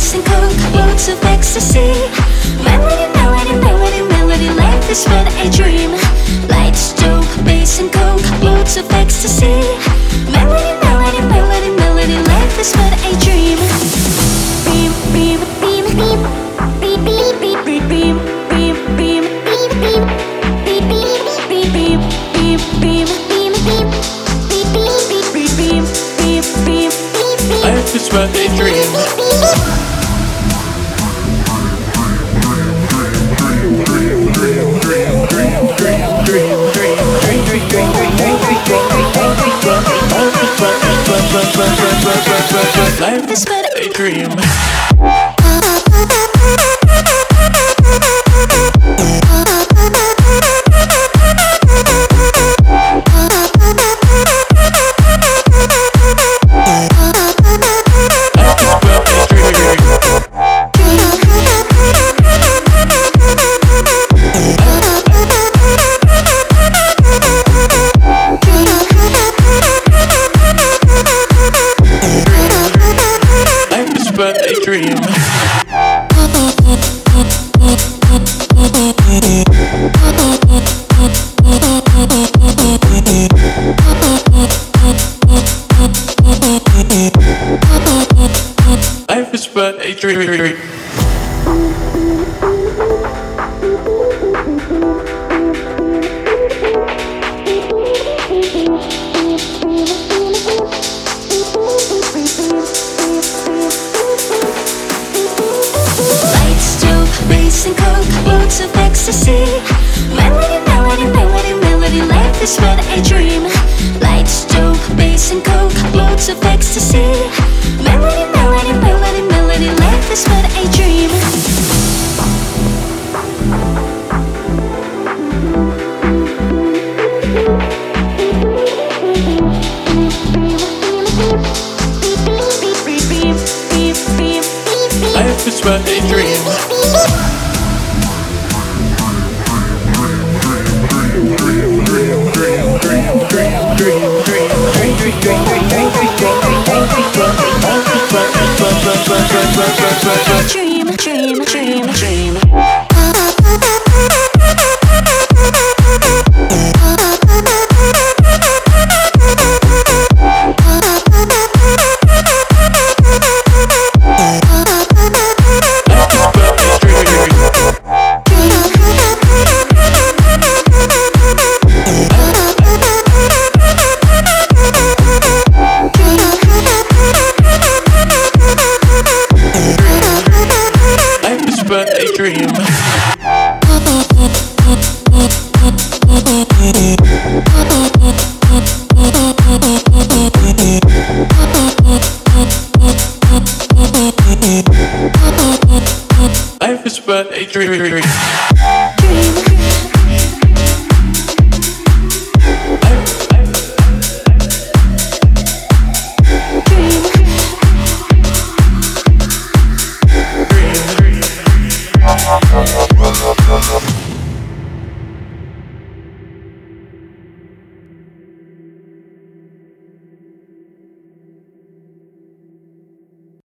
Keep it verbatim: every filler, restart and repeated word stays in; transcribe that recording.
bass and coke, loads of ecstasy. Melody, melody, melody, melody, life is but a dream. Lights, dope, bass and coke, loads of ecstasy. Melody, melody, melody, melody, life is but a dream. Beam, beam, beam, beam, beam, beam, beam, beam, beam, beam, beam, beam, beam, beam, beam, beam, beam, beam, beam, beam. Life is but a dream. Life is but a dream. But a dream. Life is but a dream. Bass and coke, loads of ecstasy. Melody, melody, melody, melody, life is but a dream. Lights, dope, bass and coke, loads of ecstasy. Melody, melody, melody, melody, life is but a dream. Life is but a dream. Dream, dream, dream, dream. But a dream. Life is but a dream.